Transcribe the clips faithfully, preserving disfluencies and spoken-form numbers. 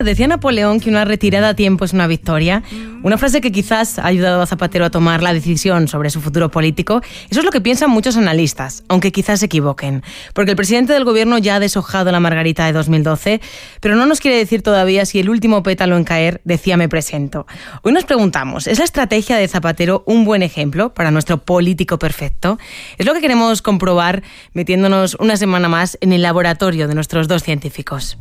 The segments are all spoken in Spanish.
Decía Napoleón que una retirada a tiempo es una victoria, una frase que quizás ha ayudado a Zapatero a tomar la decisión sobre su futuro político. Eso es lo que piensan muchos analistas, aunque quizás se equivoquen, porque el presidente del gobierno ya ha deshojado la margarita de dos mil doce, pero no nos quiere decir todavía si el último pétalo en caer decía me presento. Hoy nos preguntamos, ¿es la estrategia de Zapatero un buen ejemplo para nuestro político perfecto? Es lo que queremos comprobar metiéndonos una semana más en el laboratorio de nuestros dos científicos.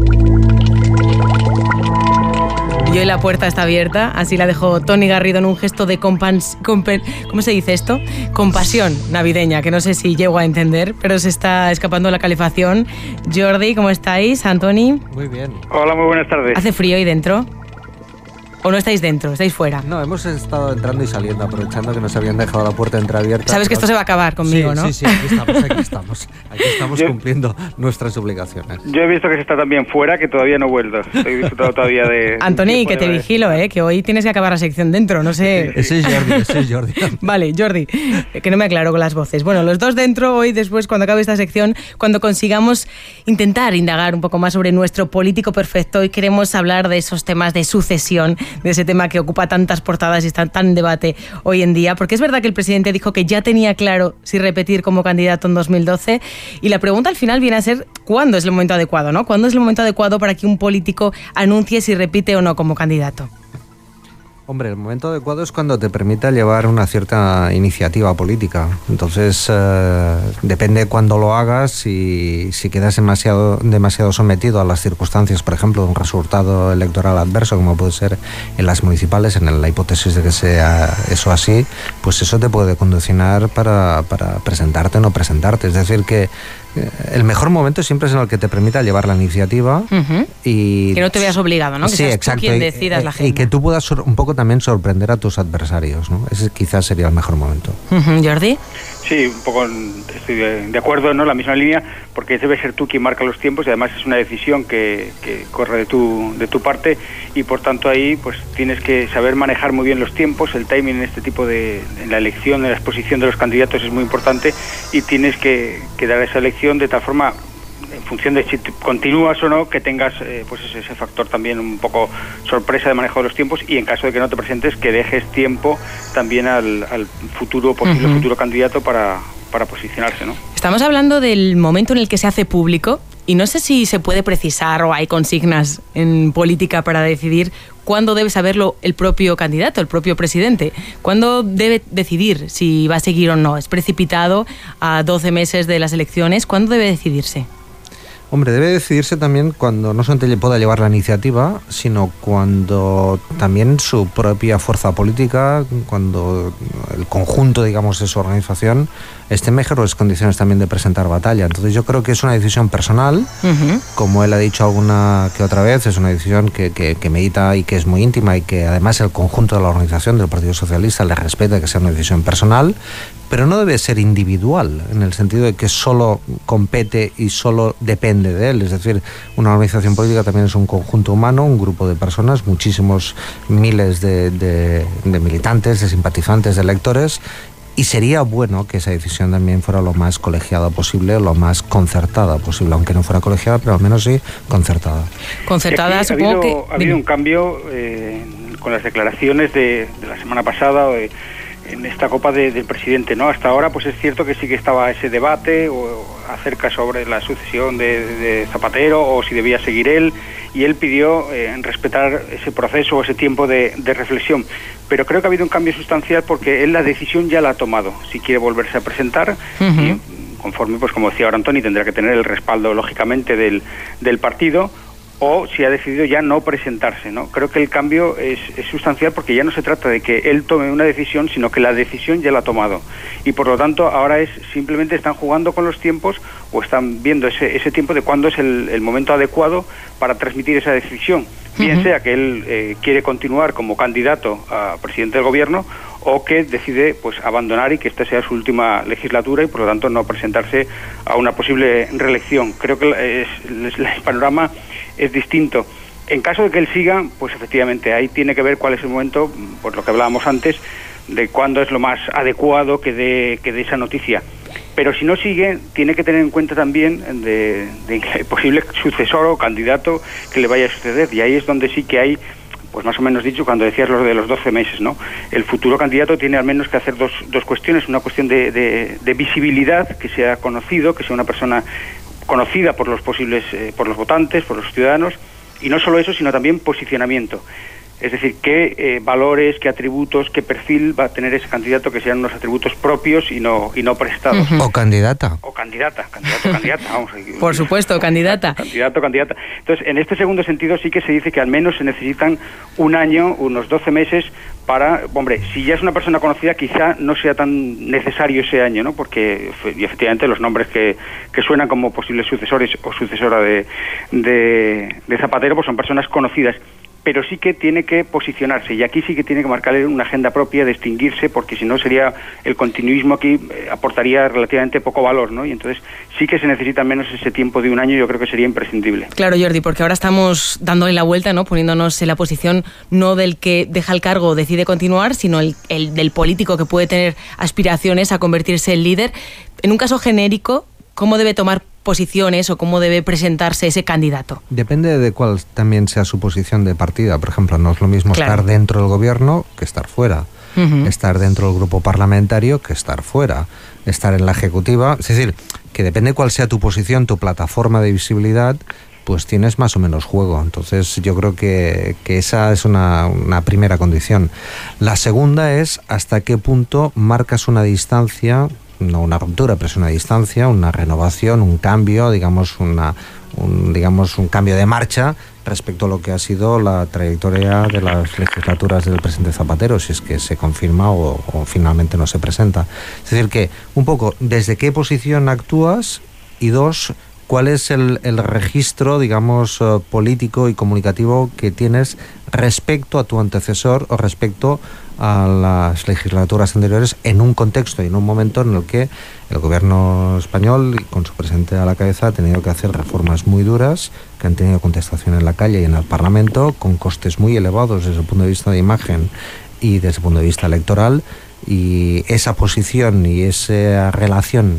Y hoy la puerta está abierta, así la dejó Toni Garrido en un gesto de compans, compen, ¿cómo se dice esto? Compasión navideña, que no sé si llego a entender, pero se está escapando la calefacción. Jordi, ¿cómo estáis? Antoni. Muy bien. Hola, muy buenas tardes. ¿Hace frío ahí dentro? ¿O no estáis dentro? ¿Estáis fuera? No, hemos estado entrando y saliendo, aprovechando que nos habían dejado la puerta entreabierta. Sabes que esto se va a acabar conmigo, sí, ¿no? Sí, sí, aquí estamos, aquí estamos. Aquí estamos yo, cumpliendo nuestras obligaciones. Yo he visto que se está también fuera, que todavía no he vuelto. Estoy disfrutando todavía de... Antoni, que te vigilo, ¿eh? Que hoy tienes que acabar la sección dentro, no sé... Ese es Jordi, ese es Jordi. Vale, Jordi, que no me aclaro con las voces. Bueno, los dos dentro hoy, después, cuando acabe esta sección, cuando consigamos intentar indagar un poco más sobre nuestro político perfecto, y queremos hablar de esos temas de sucesión, de ese tema que ocupa tantas portadas y está tan en debate hoy en día, porque es verdad que el presidente dijo que ya tenía claro si repetir como candidato en dos mil doce, y la pregunta al final viene a ser ¿cuándo es el momento adecuado, ¿no? ¿Cuándo es el momento adecuado para que un político anuncie si repite o no como candidato? Hombre, el momento adecuado es cuando te permita llevar una cierta iniciativa política. Entonces, eh, depende de cuándo lo hagas y si quedas demasiado, demasiado sometido a las circunstancias, por ejemplo, de un resultado electoral adverso, como puede ser en las municipales, en la hipótesis de que sea eso así, pues eso te puede condicionar para, para presentarte o no presentarte. Es decir, que el mejor momento siempre es en el que te permita llevar la iniciativa uh-huh. y... Que no te veas obligado, ¿no? Que sí, seas exacto, tú quien y, decidas la agenda. Y que tú puedas sor- un poco también sorprender a tus adversarios, ¿no? Ese quizás sería el mejor momento. Uh-huh. ¿Jordi? Sí, un poco estoy de, de acuerdo, ¿no? La misma línea, porque debe ser tú quien marca los tiempos y además es una decisión que, que corre de tu, de tu parte y por tanto ahí pues tienes que saber manejar muy bien los tiempos, el timing en este tipo de... en la elección, en la exposición de los candidatos es muy importante y tienes que, que dar esa elección de tal forma, en función de si continúas o no, que tengas eh, pues ese, ese factor también un poco sorpresa de manejo de los tiempos y en caso de que no te presentes, que dejes tiempo también al, al futuro, posible uh-huh. futuro candidato para, para posicionarse, ¿no? Estamos hablando del momento en el que se hace público y no sé si se puede precisar o hay consignas en política para decidir cuándo debe saberlo el propio candidato, el propio presidente. ¿Cuándo debe decidir si va a seguir o no? ¿Es precipitado a doce meses de las elecciones? ¿Cuándo debe decidirse? Hombre, debe decidirse también cuando no solamente le pueda llevar la iniciativa, sino cuando también su propia fuerza política, cuando el conjunto, digamos, de su organización esté en mejores condiciones también de presentar batalla. Entonces yo creo que es una decisión personal, uh-huh. como él ha dicho alguna que otra vez, es una decisión que, que, que medita y que es muy íntima y que además el conjunto de la organización del Partido Socialista le respeta que sea una decisión personal, pero no debe ser individual, en el sentido de que solo compete y solo depende de él. Es decir, una organización política también es un conjunto humano, un grupo de personas, muchísimos miles de, de, de militantes, de simpatizantes, de electores, y sería bueno que esa decisión también fuera lo más colegiada posible, lo más concertada posible, aunque no fuera colegiada, pero al menos sí concertada. Concertada, sí, supongo ha habido, que... Ha habido un cambio eh, con las declaraciones de, de la semana pasada, de, en esta copa de, del presidente, ¿no? Hasta ahora pues es cierto que sí que estaba ese debate o, acerca sobre la sucesión de, de Zapatero o si debía seguir él y él pidió eh, respetar ese proceso o ese tiempo de, de reflexión, pero creo que ha habido un cambio sustancial porque él la decisión ya la ha tomado, si quiere volverse a presentar uh-huh. y conforme, pues como decía ahora Antoni, tendrá que tener el respaldo lógicamente del, del partido, o si ha decidido ya no presentarse, ¿no? Creo que el cambio es, es sustancial porque ya no se trata de que él tome una decisión, sino que la decisión ya la ha tomado. Y por lo tanto ahora es simplemente están jugando con los tiempos o están viendo ese, ese tiempo de cuándo es el, el momento adecuado para transmitir esa decisión. Bien uh-huh. sea que él eh, quiere continuar como candidato a presidente del gobierno o que decide pues abandonar y que esta sea su última legislatura y por lo tanto no presentarse a una posible reelección. Creo que es, es, el panorama es distinto. En caso de que él siga, pues efectivamente ahí tiene que ver cuál es el momento, por lo que hablábamos antes, de cuándo es lo más adecuado que dé que dé esa noticia. Pero si no sigue, tiene que tener en cuenta también de, de posible sucesor o candidato que le vaya a suceder. Y ahí es donde sí que hay, pues más o menos dicho, cuando decías lo de los doce meses, ¿no? El futuro candidato tiene al menos que hacer dos, dos cuestiones. Una cuestión de, de, de visibilidad, que sea conocido, que sea una persona conocida por los posibles, eh, por los votantes, por los ciudadanos. Y no solo eso, sino también posicionamiento. Es decir, qué eh, valores, qué atributos, qué perfil va a tener ese candidato, que sean unos atributos propios y no y no prestados. Uh-huh. O candidata. O candidata, candidato, candidata, vamos. Por supuesto, candidata. Candidato, candidata. Entonces, en este segundo sentido sí que se dice que al menos se necesitan un año, unos doce meses para, hombre, si ya es una persona conocida, quizá no sea tan necesario ese año, ¿no? Porque y efectivamente los nombres que, que suenan como posibles sucesores o sucesora de, de, de Zapatero, pues son personas conocidas. Pero sí que tiene que posicionarse, y aquí sí que tiene que marcarle una agenda propia, distinguirse, porque si no sería el continuismo aquí, eh, aportaría relativamente poco valor, ¿no? Y entonces sí que se necesita menos ese tiempo de un año, yo creo que sería imprescindible. Claro, Jordi, porque ahora estamos dándole la vuelta, ¿no? Poniéndonos en la posición no del que deja el cargo o decide continuar, sino el, el del político que puede tener aspiraciones a convertirse en líder. En un caso genérico, ¿cómo debe tomar posiciones o cómo debe presentarse ese candidato? Depende de cuál también sea su posición de partida. Por ejemplo, no es lo mismo claro. estar dentro del gobierno que estar fuera. Uh-huh. Estar dentro del grupo parlamentario que estar fuera. Estar en la ejecutiva. Es decir, que depende cuál sea tu posición, tu plataforma de visibilidad, pues tienes más o menos juego. Entonces yo creo que, que esa es una, una primera condición. La segunda es hasta qué punto marcas una distancia, no una ruptura, pero es una distancia, una renovación, un cambio, digamos una, un, digamos un cambio de marcha respecto a lo que ha sido la trayectoria de las legislaturas del presidente Zapatero, si es que se confirma o, o finalmente no se presenta. Es decir, que un poco desde qué posición actúas y dos, cuál es el, el registro, digamos, uh, político y comunicativo que tienes respecto a tu antecesor o respecto a las legislaturas anteriores en un contexto y en un momento en el que el gobierno español, con su presidente a la cabeza, ha tenido que hacer reformas muy duras, que han tenido contestación en la calle y en el Parlamento, con costes muy elevados desde el punto de vista de imagen y desde el punto de vista electoral, y esa posición y esa relación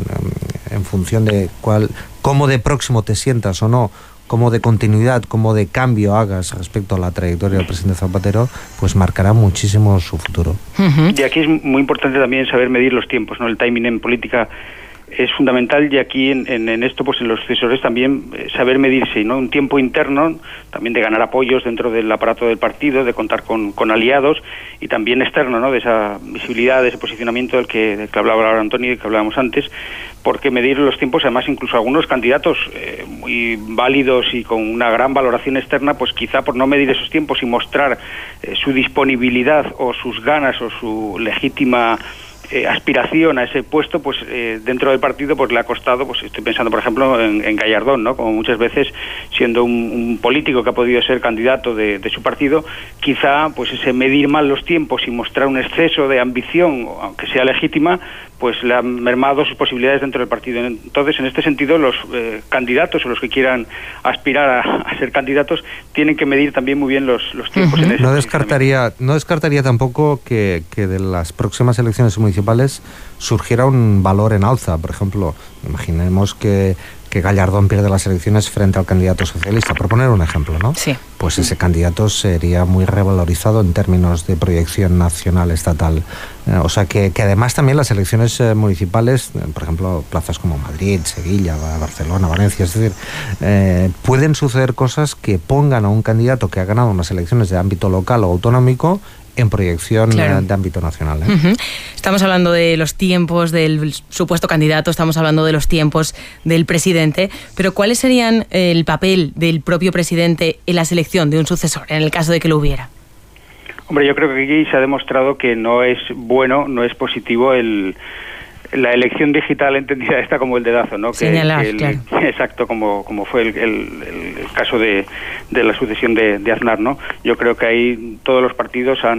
en, en función de cuál, cómo de próximo te sientas o no, cómo de continuidad, cómo de cambio hagas respecto a la trayectoria del presidente Zapatero, pues marcará muchísimo su futuro. Uh-huh. Y aquí es muy importante también saber medir los tiempos, ¿no? El timing en política es fundamental, y aquí en, en, en esto, pues en los sucesores también eh, saber medirse, ¿no? Un tiempo interno, también de ganar apoyos dentro del aparato del partido, de contar con, con aliados, y también externo, ¿no? De esa visibilidad, de ese posicionamiento del que, del que hablaba ahora Antonio y que hablábamos antes, porque medir los tiempos, además incluso algunos candidatos eh, muy válidos y con una gran valoración externa, pues quizá por no medir esos tiempos y mostrar eh, su disponibilidad o sus ganas o su legítima Eh, aspiración a ese puesto, pues eh, dentro del partido pues le ha costado, pues estoy pensando por ejemplo en, en Gallardón, ¿no? Como muchas veces siendo un, un político que ha podido ser candidato de, de su partido, quizá pues ese medir mal los tiempos y mostrar un exceso de ambición, aunque sea legítima, pues le han mermado sus posibilidades dentro del partido. Entonces, en este sentido, los eh, candidatos o los que quieran aspirar a, a ser candidatos tienen que medir también muy bien los, los tiempos. Uh-huh. En ese no descartaría, no descartaría tampoco que, que de las próximas elecciones municipales surgiera un valor en alza. Por ejemplo, imaginemos que, que Gallardón pierde las elecciones frente al candidato socialista, por poner un ejemplo, ¿no? Sí. Pues ese candidato sería muy revalorizado en términos de proyección nacional, estatal. Eh, o sea que, que además también las elecciones eh, municipales, eh, por ejemplo, plazas como Madrid, Sevilla, Barcelona, Valencia, es decir, eh, pueden suceder cosas que pongan a un candidato que ha ganado unas elecciones de ámbito local o autonómico en proyección claro. de ámbito nacional. ¿eh? Uh-huh. Estamos hablando de los tiempos del supuesto candidato, estamos hablando de los tiempos del presidente, pero ¿cuáles serían el papel del propio presidente en la selección de un sucesor, en el caso de que lo hubiera? Hombre, yo creo que aquí se ha demostrado que no es bueno, no es positivo el la elección digital entendida esta como el dedazo, ¿no? Que, Señalar, que el, claro. Exacto, como, como fue el, el, el caso de, de la sucesión de, de Aznar, ¿no? Yo creo que ahí todos los partidos han,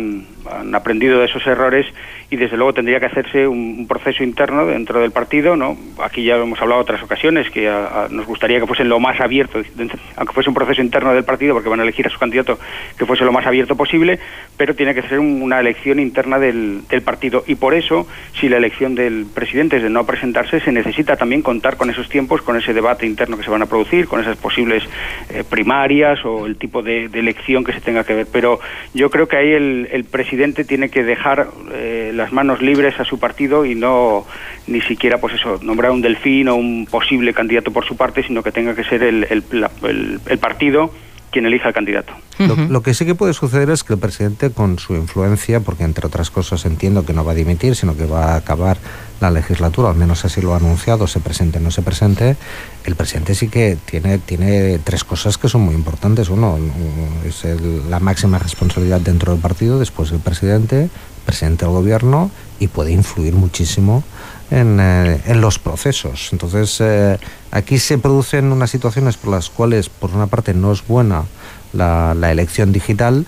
han aprendido de esos errores y desde luego tendría que hacerse un, un proceso interno dentro del partido, ¿no? Aquí ya lo hemos hablado otras ocasiones, que a, a, nos gustaría que fuese lo más abierto, aunque fuese un proceso interno del partido, porque van a elegir a su candidato, que fuese lo más abierto posible, pero tiene que ser un, una elección interna del, del partido. Y por eso, si la elección del presidente es de no presentarse, se necesita también contar con esos tiempos, con ese debate interno que se van a producir, con esas posibles eh, primarias o el tipo de, de elección que se tenga que ver. Pero yo creo que ahí el, el presidente tiene que dejar eh, las manos libres a su partido y no ni siquiera pues eso nombrar un delfín o un posible candidato por su parte, sino que tenga que ser el, el, la, el, el partido quien elija al candidato. Lo, lo que sí que puede suceder es que el presidente, con su influencia, porque entre otras cosas entiendo que no va a dimitir, sino que va a acabar la legislatura, al menos así lo ha anunciado, se presente o no se presente, el presidente sí que tiene, tiene tres cosas que son muy importantes. Uno, es el, la máxima responsabilidad dentro del partido, después el presidente, presidente del gobierno, y puede influir muchísimo en, eh, en los procesos. Entonces, eh, aquí se producen unas situaciones por las cuales, por una parte, no es buena la, la elección digital,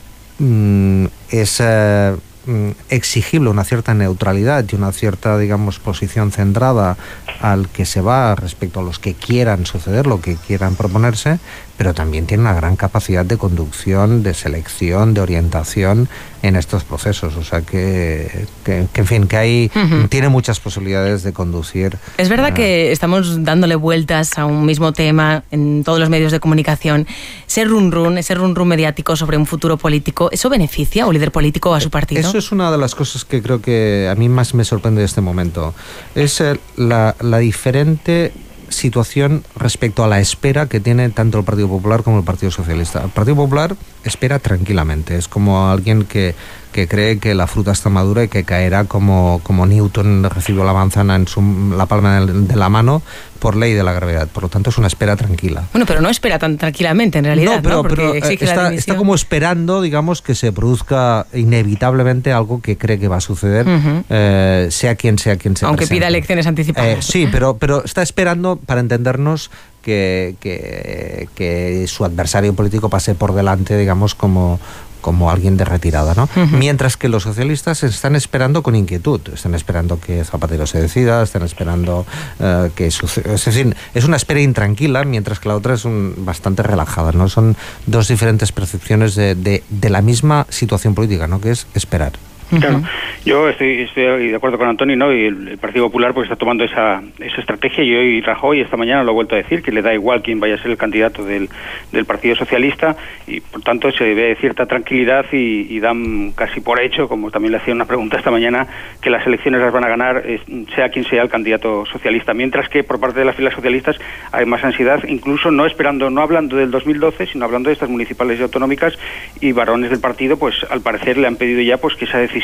mm, es eh, mm, exigible una cierta neutralidad y una cierta, digamos, posición centrada al que se va respecto a los que quieran suceder, lo que quieran proponerse, pero también tiene una gran capacidad de conducción, de selección, de orientación en estos procesos. O sea que, que, que en fin, que ahí uh-huh. tiene muchas posibilidades de conducir. Es verdad uh, que estamos dándole vueltas a un mismo tema en todos los medios de comunicación. Ese run run, ese run run mediático sobre un futuro político, ¿eso beneficia a un líder político o a su partido? Eso es una de las cosas que creo que a mí más me sorprende de este momento. Es eh, la, la diferente situación respecto a la espera que tiene tanto el Partido Popular como el Partido Socialista. El Partido Popular espera tranquilamente, es como alguien que, que cree que la fruta está madura y que caerá como, como Newton recibió la manzana en su, la palma de, de la mano por ley de la gravedad. Por lo tanto, es una espera tranquila. Bueno, pero no espera tan tranquilamente en realidad, no, pero, ¿no? Porque pero exige está, la está como esperando, digamos, que se produzca inevitablemente algo que cree que va a suceder, uh-huh. eh, sea quien sea quien se Aunque presente. pida elecciones anticipadas. Eh, sí, pero, pero está esperando, para entendernos, que, que, que su adversario político pase por delante, digamos, como, como alguien de retirada, ¿no? Uh-huh. Mientras que los socialistas están esperando con inquietud, están esperando que Zapatero se decida, están esperando uh, que suceda. Es decir, es una espera intranquila, mientras que la otra es un, bastante relajada, ¿no? Son dos diferentes percepciones de, de, de la misma situación política, ¿no? Que es esperar. Claro, yo estoy, estoy de acuerdo con Antonio, ¿no? Y el, el Partido Popular pues está tomando esa, esa estrategia, y hoy Rajoy esta mañana lo ha vuelto a decir, que le da igual quién vaya a ser el candidato del, del Partido Socialista, y por tanto se ve cierta tranquilidad y, y dan casi por hecho, como también le hacía una pregunta esta mañana, que las elecciones las van a ganar eh, sea quien sea el candidato socialista, mientras que por parte de las filas socialistas hay más ansiedad, incluso no esperando, no hablando del dos mil doce, sino hablando de estas municipales y autonómicas, y varones del partido pues al parecer le han pedido ya pues que esa decisión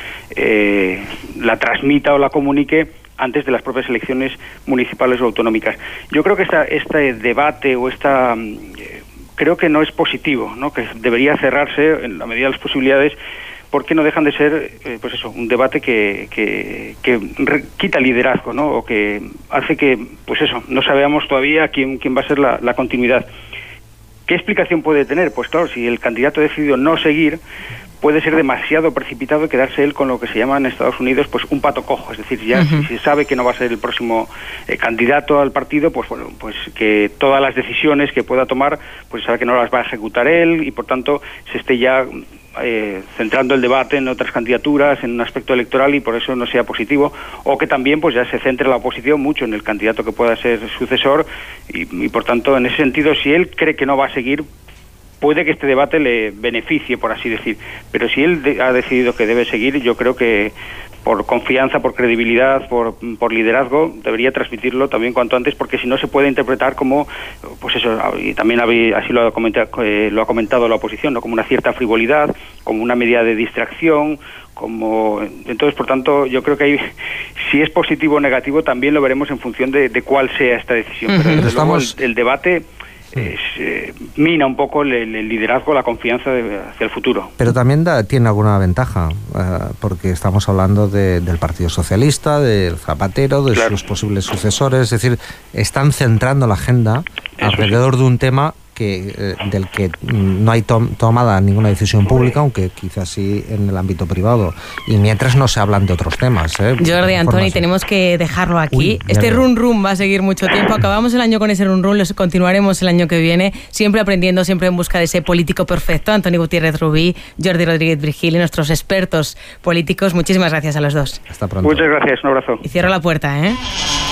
eh, la transmita o la comunique antes de las propias elecciones municipales o autonómicas. Yo creo que esta, este debate o esta eh, creo que no es positivo, ¿no? Que debería cerrarse en la medida de las posibilidades, porque no dejan de ser eh, pues eso, un debate que, que, que re, quita liderazgo, ¿no? O que hace que pues eso, no sabemos todavía quién, quién va a ser la, la continuidad. ¿Qué explicación puede tener? Pues claro, si el candidato ha decidido no seguir, puede ser demasiado precipitado y quedarse él con lo que se llama en Estados Unidos pues un pato cojo, es decir, ya uh-huh. si se sabe que no va a ser el próximo eh, candidato al partido, pues bueno, pues que todas las decisiones que pueda tomar, pues sabe que no las va a ejecutar él, y por tanto se esté ya eh, centrando el debate en otras candidaturas, en un aspecto electoral, y por eso no sea positivo, o que también pues ya se centre la oposición mucho en el candidato que pueda ser sucesor, y, y por tanto en ese sentido, si él cree que no va a seguir, puede que este debate le beneficie, por así decir, pero si él de, ha decidido que debe seguir, yo creo que por confianza, por credibilidad, por, por liderazgo, debería transmitirlo también cuanto antes, porque si no se puede interpretar como, pues eso, y también así lo ha comentado, eh, lo ha comentado la oposición, ¿no? Como una cierta frivolidad, como una medida de distracción, como entonces por tanto yo creo que hay, si es positivo o negativo también lo veremos en función de, de cuál sea esta decisión, uh-huh. pero desde Estamos... luego el, el debate Es, eh, mina un poco el, el liderazgo, la confianza de, hacia el futuro. Pero también da, tiene alguna ventaja, eh, porque estamos hablando de, del Partido Socialista, del Zapatero, de claro. sus posibles sucesores, es decir, están centrando la agenda Eso alrededor sí. de un tema que, eh, del que no hay tom, tomada ninguna decisión pública, aunque quizás sí en el ámbito privado. Y mientras no se hablan de otros temas. ¿eh? Jordi, Antoni, tenemos que dejarlo aquí. Uy, este run run va a seguir mucho tiempo. Acabamos el año con ese run run, lo continuaremos el año que viene, siempre aprendiendo, siempre en busca de ese político perfecto. Antoni Gutiérrez Rubí, Jordi Rodríguez Virgili, nuestros expertos políticos. Muchísimas gracias a los dos. Hasta pronto. Muchas gracias, un abrazo. Y cierro la puerta, ¿eh?